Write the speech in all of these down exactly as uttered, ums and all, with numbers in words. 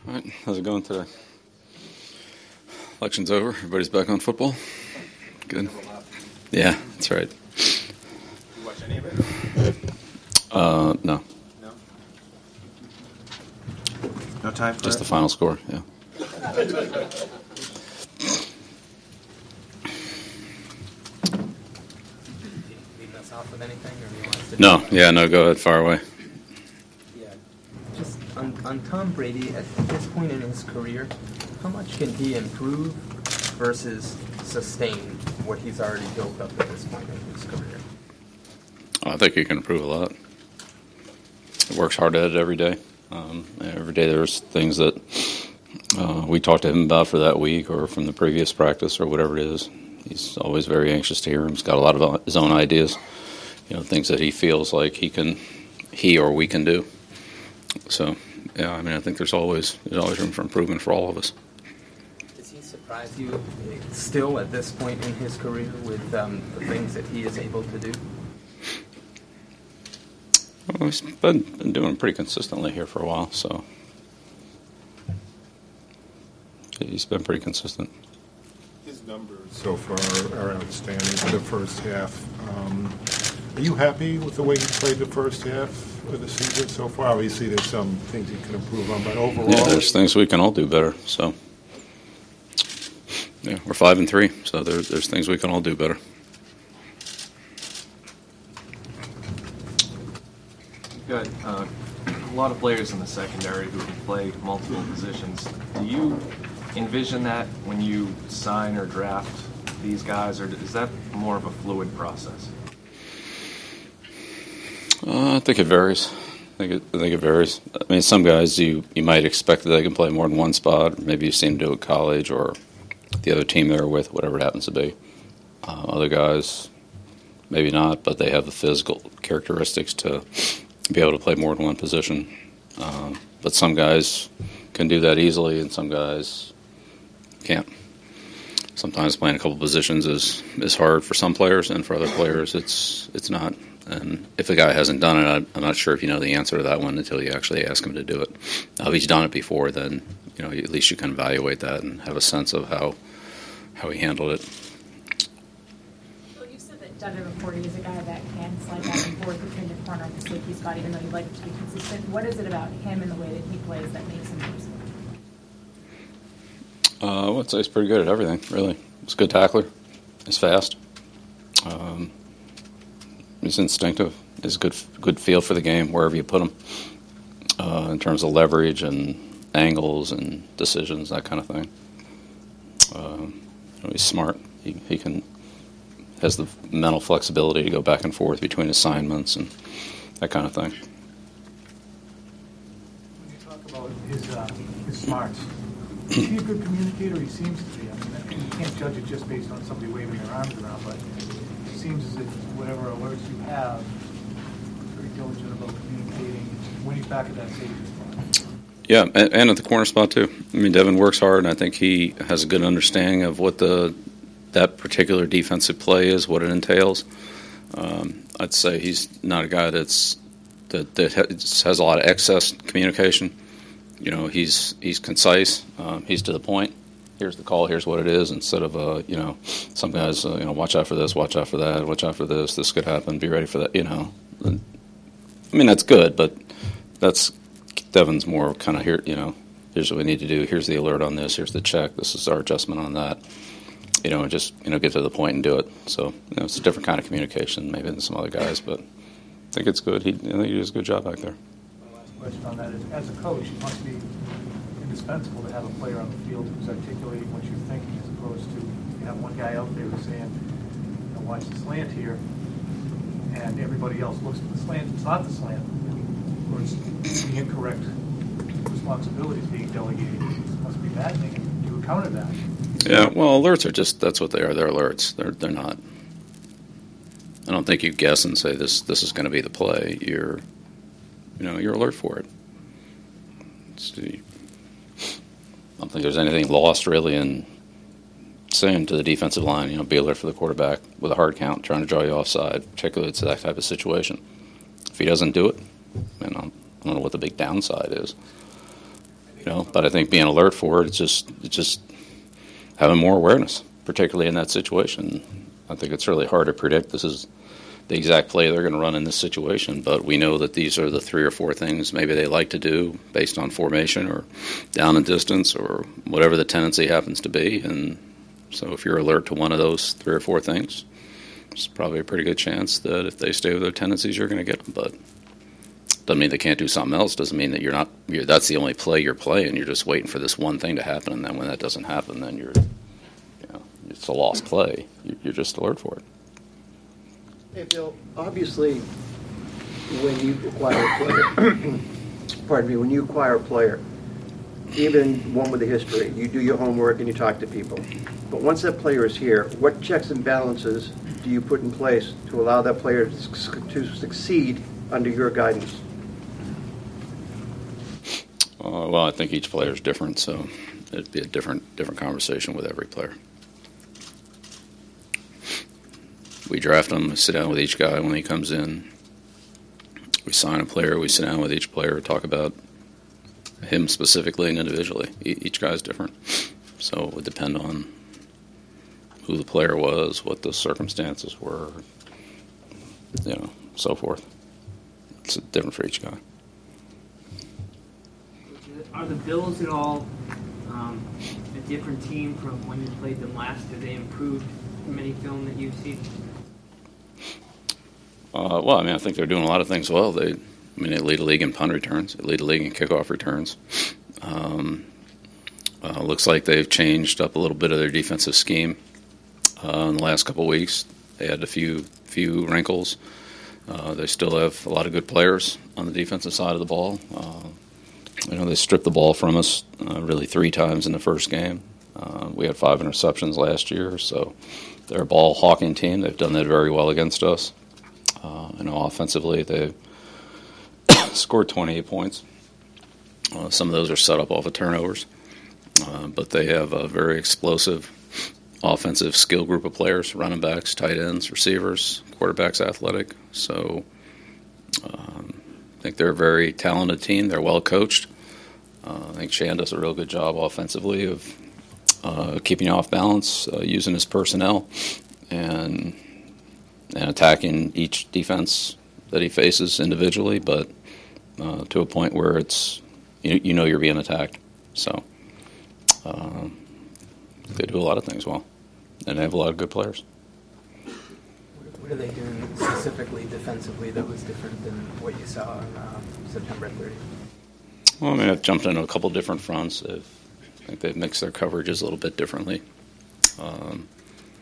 All right, how's it going today? Election's over. Everybody's back on football. Good. Yeah, that's right. You watch any of it? Uh, no. No. No time for Just it? the final score. Yeah. Leave us off with anything, or do you want us to? No. Yeah. No. Go ahead. Fire away. Yeah. Just on, on Tom Brady at this point in his career, how much can he improve versus sustain what he's already built up at this point in his career? I think he can improve a lot. He works hard at it every day. Um, every day there's things that uh, we talk to him about for that week or from the previous practice or whatever it is. He's always very anxious to hear him. He's got a lot of his own ideas, you know, things that he feels like he can, he or we can do. So, yeah, I mean, I think there's always there's always room for improvement for all of us. Does he surprise you still at this point in his career with um, the things that he is able to do? Well, he's been, been doing pretty consistently here for a while, so he's been pretty consistent. His numbers so far are outstanding for the first half. Um, are you happy with the way he played the first half of the season so far? Obviously, there's some things he can improve on, but overall, Yeah, there's things we can all do better. So, yeah, we're five and three, so there's there's things we can all do better. Got uh, a lot of players in the secondary who can play multiple positions. Do you envision that when you sign or draft these guys, or is that more of a fluid process? Uh, I think it varies. I think it, I think it varies. I mean, some guys you, you might expect that they can play more than one spot. Or maybe you've seen them do it at college or the other team they're with, whatever it happens to be. Uh, other guys, maybe not, but they have the physical characteristics to be able to play more than one position. Um, but some guys can do that easily, and some guys can't. Sometimes playing a couple positions is, is hard for some players, and for other players it's it's not. And if a guy hasn't done it, I'm not sure if you know the answer to that one until you actually ask him to do it. Now, if he's done it before, then you know at least you can evaluate that and have a sense of how how he handled it. Well, you said that Devin McCourty is a guy that can slide back and forth between the corner and the safety spot, even though you'd like him to be consistent. What is it about him and the way that he plays that makes him useful? Uh, I would say he's pretty good at everything, really. He's a good tackler. He's fast. Um, he's instinctive. He's a good, good feel for the game wherever you put him uh, in terms of leverage and angles and decisions, that kind of thing. Um, you know, he's smart. He, he can has the mental flexibility to go back and forth between assignments and that kind of thing. When you talk about his uh, his smarts, is he a good communicator? He seems to be. I mean, you can't judge it just based on somebody waving their arms around, but it seems as if whatever alerts you have, you're very diligent about communicating when he's back at that safety spot. Yeah, and, and at the corner spot too. I mean, Devin works hard, and I think he has a good understanding of what the that particular defensive play is, what it entails. Um, I'd say he's not a guy that's that, that has a lot of excess communication. You know, he's he's concise. Um, he's to the point. Here's the call. Here's what it is. Instead of uh, you know, some guys uh, you know, watch out for this, watch out for that, watch out for this. This could happen. Be ready for that. You know, I mean that's good, but that's Devin's more kind of here. You know, here's what we need to do. Here's the alert on this. Here's the check. This is our adjustment on that. You know, just you know, get to the point and do it. So you know, it's a different kind of communication maybe than some other guys, but I think it's good. He, I think he does a good job back there. My last question on that is, as a coach, it must be indispensable to have a player on the field who's articulating what you're thinking, as opposed to you have one guy out there who's saying, you know, watch the slant here, and everybody else looks at the slant. It's not the slant, or it's the incorrect responsibilities being delegated. It must be maddening. You encounter that. Yeah, well, alerts are just, that's what they are. They're alerts. They're they're not. I don't think you guess and say this this is going to be the play. You're, you know, you're alert for it. It's, I don't think there's anything lost really in saying to the defensive line, you know, be alert for the quarterback with a hard count, trying to draw you offside, particularly it's that type of situation. If he doesn't do it, I, mean, I don't know what the big downside is. You know, but I think being alert for it, it's just it's just having more awareness, particularly in that situation. I think it's really hard to predict this is the exact play they're going to run in this situation, but we know that these are the three or four things maybe they like to do based on formation or down and distance or whatever the tendency happens to be. And so if you're alert to one of those three or four things, it's probably a pretty good chance that if they stay with their tendencies, you're going to get them. But doesn't mean they can't do something else. Doesn't mean that you're not. You're, that's the only play you're playing. You're just waiting for this one thing to happen, and then when that doesn't happen, then you're, you know, it's a lost play. You're just alert for it. Hey, Bill, obviously, when you acquire a player, pardon me, when you acquire a player, even one with a history, you do your homework and you talk to people. But once that player is here, what checks and balances do you put in place to allow that player to, to succeed under your guidance? Uh, well, I think each player is different, so it'd be a different different conversation with every player. We draft them, we sit down with each guy when he comes in. We sign a player, we sit down with each player, talk about him specifically and individually. E- each guy's different. So it would depend on who the player was, what the circumstances were, you know, so forth. It's different for each guy. Are the Bills at all um, a different team from when you played them last? Have they improved from any film that you've seen? Uh, well, I mean, I think they're doing a lot of things well. They, I mean, they lead the league in punt returns. They lead the league in kickoff returns. Um, uh, looks like they've changed up a little bit of their defensive scheme uh, in the last couple of weeks. They had a few few wrinkles. Uh, they still have a lot of good players on the defensive side of the ball. Uh, you know, they stripped the ball from us uh, really three times in the first game. Uh, we had five interceptions last year, so they're a ball hawking team. They've done that very well against us. Uh, you know, offensively, they scored twenty-eight points. Uh, some of those are set up off of turnovers, uh, but they have a very explosive offensive skill group of players: running backs, tight ends, receivers, quarterbacks, athletic. So um, I think they're a very talented team. They're well coached. Uh, I think Shan does a real good job offensively of uh, keeping you off balance, uh, using his personnel, and and attacking each defense that he faces individually, but uh, to a point where it's you, you know you're being attacked. So uh, they do a lot of things well, and they have a lot of good players. What are they doing specifically defensively that was different than what you saw on uh, September thirtieth? Well, I mean, I've jumped into a couple different fronts. I've, I think they've mixed their coverages a little bit differently. Um,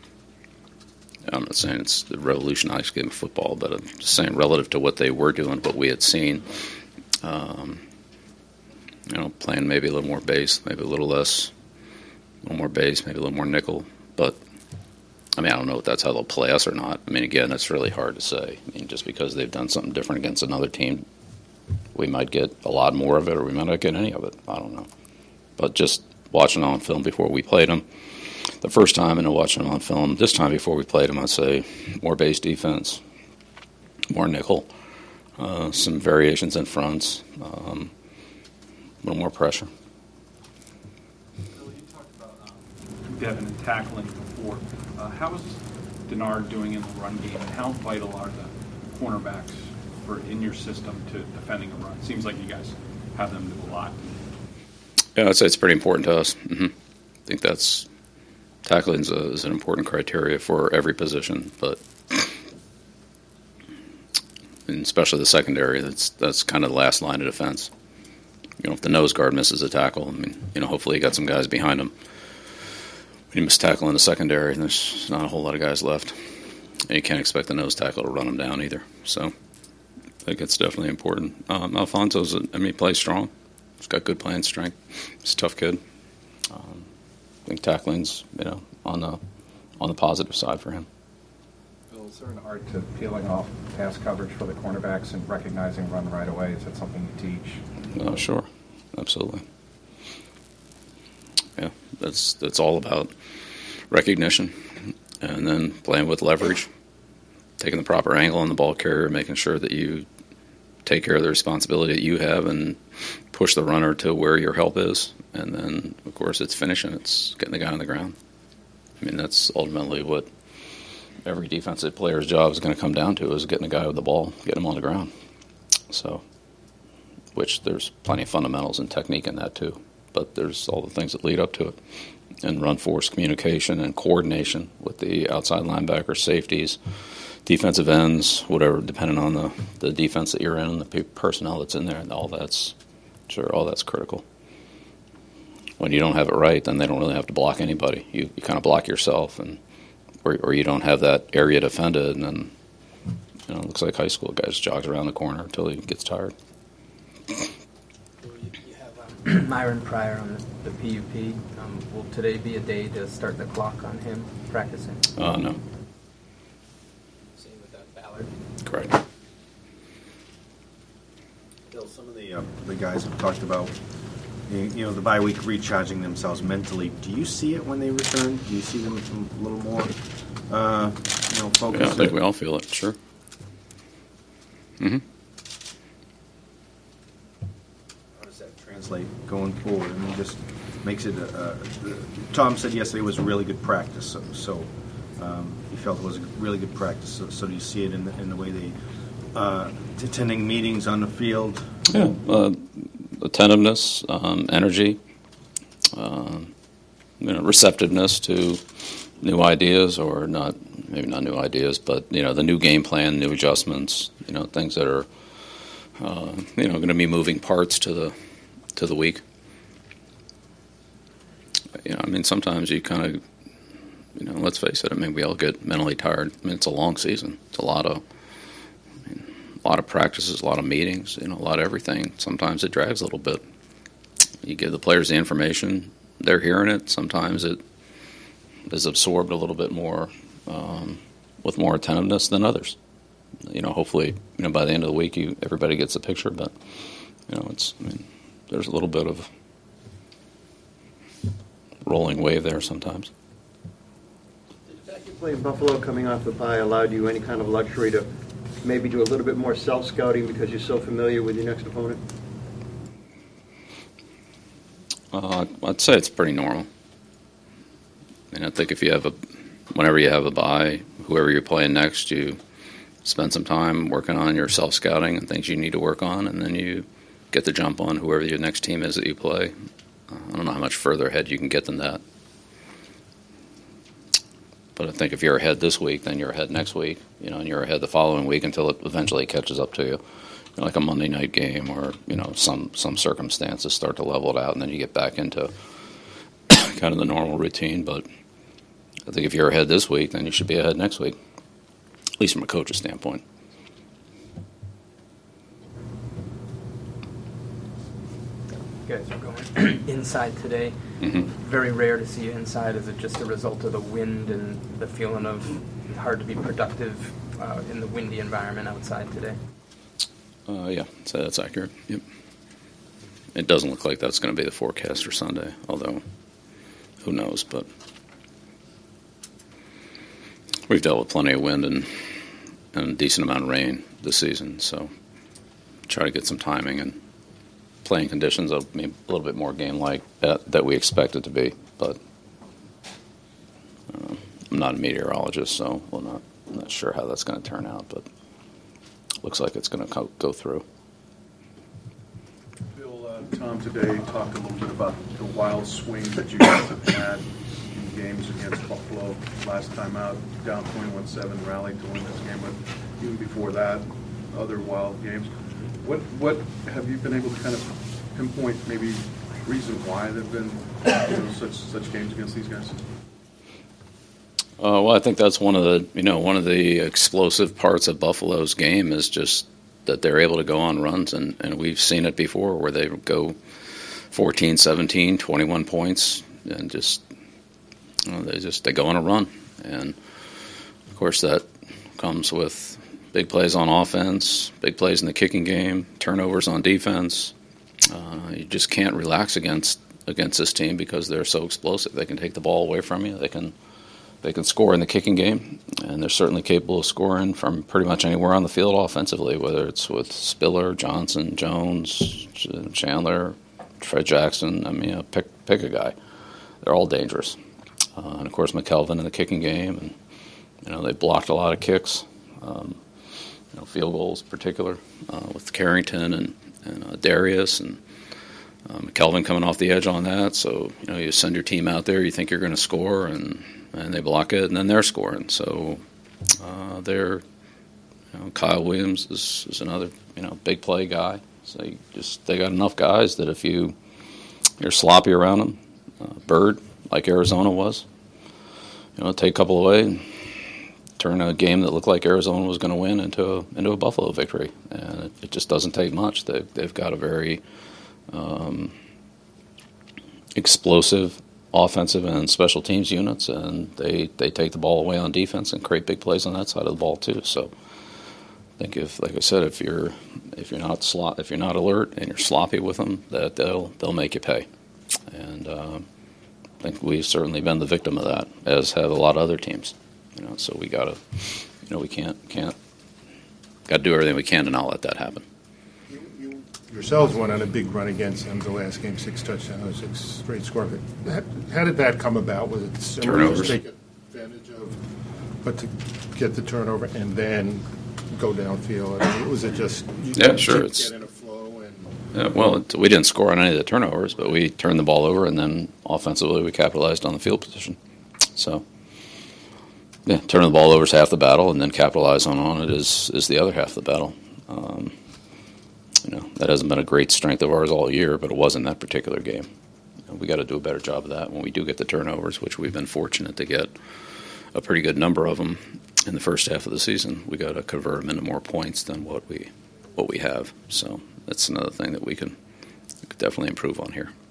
I'm not saying it's the revolutionized game of football, but I'm just saying relative to what they were doing, what we had seen, um, you know, playing maybe a little more base, maybe a little less, a little more base, maybe a little more nickel. But, I mean, I don't know if that's how they'll play us or not. I mean, again, it's really hard to say. I mean, just because they've done something different against another team, we might get a lot more of it or we might not get any of it. I don't know. But just watching on film before we played them, the first time and watching them on film, this time before we played them, I'd say more base defense, more nickel, uh, some variations in fronts, um, a little more pressure. Bill, you talked about um, Devin and tackling before. Uh, how is Denard doing in the run game, and how vital are the cornerbacks for in your system to defending a run? Seems like you guys have them do a lot. Yeah, I'd say it's pretty important to us. Mm-hmm. I think that's tackling is, a, is an important criteria for every position, but and especially the secondary, that's that's kind of the last line of defense. You know, if the nose guard misses a tackle, I mean, you know, hopefully you got some guys behind him. When you miss tackle in the secondary, there's not a whole lot of guys left. And you can't expect the nose tackle to run him down either. So I think it's definitely important. Um, Alfonso's, I mean, he plays strong. He's got good playing strength. He's a tough kid. Um, I think tackling's, you know, on the on the positive side for him. Bill, is there an art to peeling off pass coverage for the cornerbacks and recognizing run right away? Is that something you teach? Uh, sure, absolutely. Yeah, that's that's all about recognition, and then playing with leverage, taking the proper angle on the ball carrier, making sure that you take care of the responsibility that you have, and push the runner to where your help is, and then, of course, it's finishing. It's getting the guy on the ground. I mean, that's ultimately what every defensive player's job is going to come down to, is getting the guy with the ball, getting him on the ground. So, which there's plenty of fundamentals and technique in that too, but there's all the things that lead up to it. And run force communication and coordination with the outside linebackers, safeties, defensive ends, whatever, depending on the, the defense that you're in and the pe- personnel that's in there, and all that's, sure, all that's critical. When you don't have it right, then they don't really have to block anybody. You, you kind of block yourself, and or, or you don't have that area defended, and then, you know, it looks like high school. Guy just jogs around the corner until he gets tired. Myron Pryor on the, the P U P. Um, will today be a day to start the clock on him practicing? Uh, no. Same with that Ballard. Correct. Bill, some of the uh, the guys have talked about, you you know, the bye week recharging themselves mentally. Do you see it when they return? Do you see them a little more, uh, you know, focused? Yeah, I think we all feel it. Sure. Mm-hmm. Translate going forward. I mean, just makes it. A, a, Tom said yesterday it was a really good practice, so, so um, he felt it was a really good practice. So, so do you see it in the, in the way they uh, attending meetings on the field? Yeah, uh, attentiveness, um, energy, uh, you know, receptiveness to new ideas, or not, maybe not new ideas, but you know, the new game plan, new adjustments. You know, things that are uh, you know going to be moving parts to the. to the week. You know, I mean, sometimes you kind of, you know, let's face it, I mean, we all get mentally tired. I mean, it's a long season. It's a lot of, I mean, a lot of practices, a lot of meetings, you know, a lot of everything. Sometimes it drags a little bit. You give the players the information, they're hearing it. Sometimes it is absorbed a little bit more, um, with more attentiveness than others. You know, hopefully, you know, by the end of the week, you everybody gets the picture, but, you know, it's, I mean, there's a little bit of rolling wave there sometimes. Did the fact you play in Buffalo coming off the bye allowed you any kind of luxury to maybe do a little bit more self-scouting because you're so familiar with your next opponent? Uh, I'd say it's pretty normal. I mean, I think if you have a, whenever you have a bye, whoever you're playing next, you spend some time working on your self-scouting and things you need to work on, and then you get the jump on whoever your next team is that you play. Uh, I don't know how much further ahead you can get than that. But I think if you're ahead this week, then you're ahead next week, you know, and you're ahead the following week until it eventually catches up to you. You know, like a Monday night game, or, you know, some, some circumstances start to level it out, and then you get back into kind of the normal routine. But I think if you're ahead this week, then you should be ahead next week, at least from a coach's standpoint. You guys are going inside today. Mm-hmm. Very rare to see you inside. Is it just a result of the wind and the feeling of hard to be productive uh, in the windy environment outside today? Uh, yeah, so that's accurate. Yep. It doesn't look like that's going to be the forecast for Sunday, although who knows. But we've dealt with plenty of wind and, and a decent amount of rain this season, so try to get some timing and playing conditions that'll be a little bit more game-like that, that we expect it to be. But uh, I'm not a meteorologist, so we're not, I'm not sure how that's going to turn out, but looks like it's going to go through. Bill, uh, Tom today talked a little bit about the wild swing that you guys have had in games against Buffalo. Last time out, down twenty-one seven, rallied to win this game, but even before that, other wild games. What what have you been able to kind of pinpoint maybe reason why there've been, you know, such such games against these guys? Uh, well, I think that's one of the you know one of the explosive parts of Buffalo's game is just that they're able to go on runs, and, and we've seen it before where they go fourteen, seventeen, twenty-one points, and just you know, they just they go on a run, and of course that comes with big plays on offense, big plays in the kicking game, turnovers on defense. Uh, you just can't relax against against this team because they're so explosive. They can take the ball away from you. They can they can score in the kicking game, and they're certainly capable of scoring from pretty much anywhere on the field offensively, whether it's with Spiller, Johnson, Jones, Chandler, Fred Jackson. I mean, you know, pick pick a guy. They're all dangerous. Uh, and of course, McKelvin in the kicking game, and you know they blocked a lot of kicks, um, you know, field goals in particular, uh, with Carrington and and uh, Darius and uh, McKelvin coming off the edge on that. So you know you send your team out there, you think you're going to score, and and they block it, and then they're scoring. So uh, they're you know, Kyle Williams is, is another you know big play guy. So you just they got enough guys that if you you're sloppy around them, uh, Bird like Arizona was, you know, take a couple away and turn a game that looked like Arizona was going to win into a, into a Buffalo victory, and it, it just doesn't take much. They, they've got a very um, explosive offensive and special teams units, and they, they take the ball away on defense and create big plays on that side of the ball too. So I think if, like I said, if you're if you're not slot if you're not alert and you're sloppy with them, that they'll they'll make you pay. And um, I think we've certainly been the victim of that, as have a lot of other teams. You know, so we gotta, you know, we can't can't got to do everything we can to not let that happen. You, you yourselves went on a big run against them the last game, six touchdowns, six straight score. How, how did that come about? Was it similar Turnovers. to take advantage of, but to get the turnover and then go downfield? I mean, was it just you Yeah, sure. Get It's in a flow and yeah, well, it, we didn't score on any of the turnovers, but we turned the ball over, and then offensively we capitalized on the field position. So. Yeah, turning the ball over is half the battle, and then capitalizing on it is is the other half of the battle. Um, you know, that hasn't been a great strength of ours all year, but it was in that particular game. You know, we got to do a better job of that when we do get the turnovers, which we've been fortunate to get a pretty good number of them in the first half of the season. We got to convert them into more points than what we what we have. So that's another thing that we can, we could definitely improve on here.